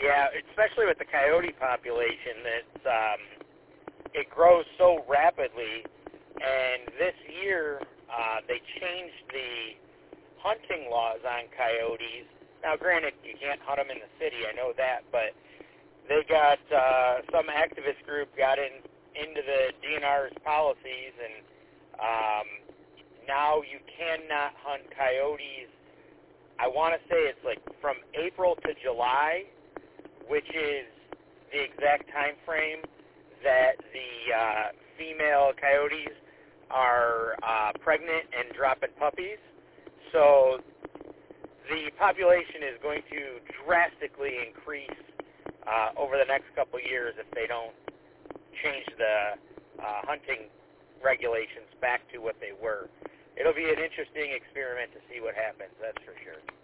Yeah, especially with the coyote population, it grows so rapidly. And this year, they changed the hunting laws on coyotes. Now, granted, you can't hunt them in the city, I know that, but they got, some activist group got into the DNR's policies, and now you cannot hunt coyotes. I want to say it's like from April to July, which is the exact time frame that the female coyotes are pregnant and dropping puppies. So the population is going to drastically increase over the next couple of years if they don't change the hunting regulations back to what they were. It'll be an interesting experiment to see what happens, that's for sure.